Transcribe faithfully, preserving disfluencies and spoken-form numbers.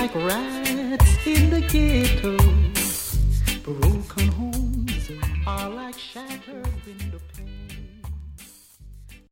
like rats in the ghetto. Broken homes are like shattered window panes.